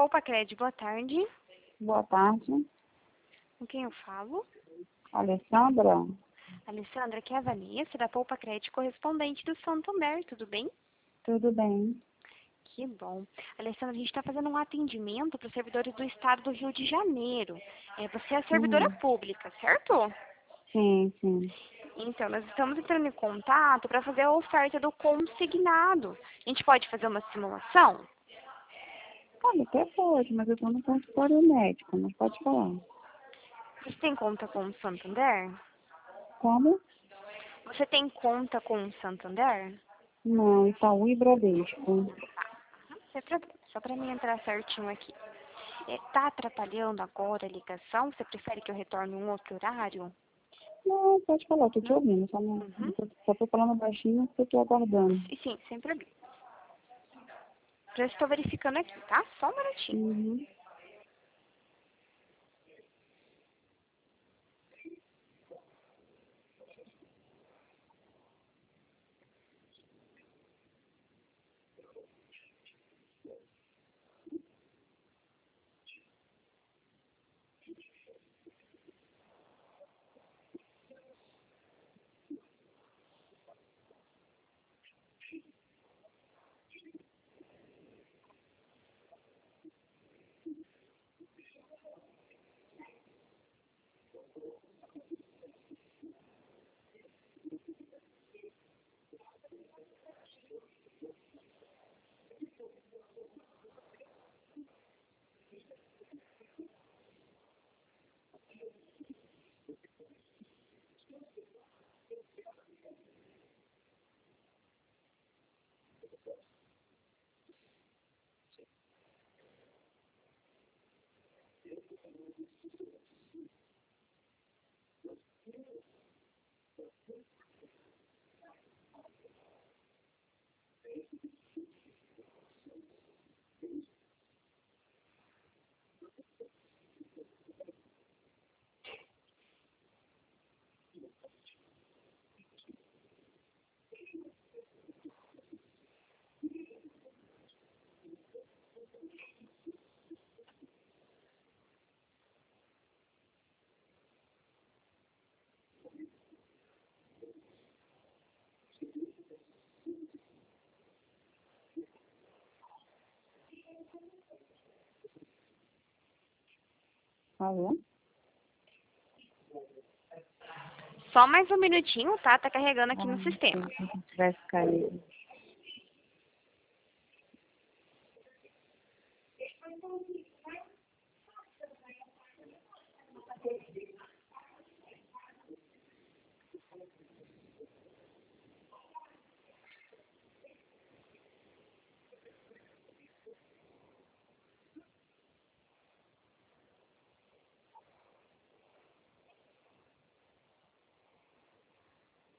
Poupa Cred, boa tarde. Boa tarde. Com quem eu falo? Alessandra? Alessandra, aqui é a Vanessa, da Poupa Cred, correspondente do Santander, tudo bem? Tudo bem? Que bom. Alessandra, a gente está fazendo um atendimento para os servidores do estado do Rio de Janeiro. Você é servidora pública, certo? Sim, sim. Então, nós estamos entrando em contato para fazer a oferta do consignado. A gente pode fazer uma simulação? Olha, até pode, mas eu estou no consultório médico, não pode falar. Você tem conta com o Santander? Como? Você tem conta com o Santander? Não, Itaú e Bradesco. Sem problema, só para mim entrar certinho aqui. Tá atrapalhando agora a ligação? Você prefere que eu retorne um outro horário? Não, pode falar, estou te Não? ouvindo, só estou falando baixinho porque eu estou aguardando. Sim, sem problema. Já estou verificando aqui, tá? Só um minutinho. Uhum. Alô? Só mais um minutinho, tá? Tá carregando aqui no sistema. Se tivesse caído.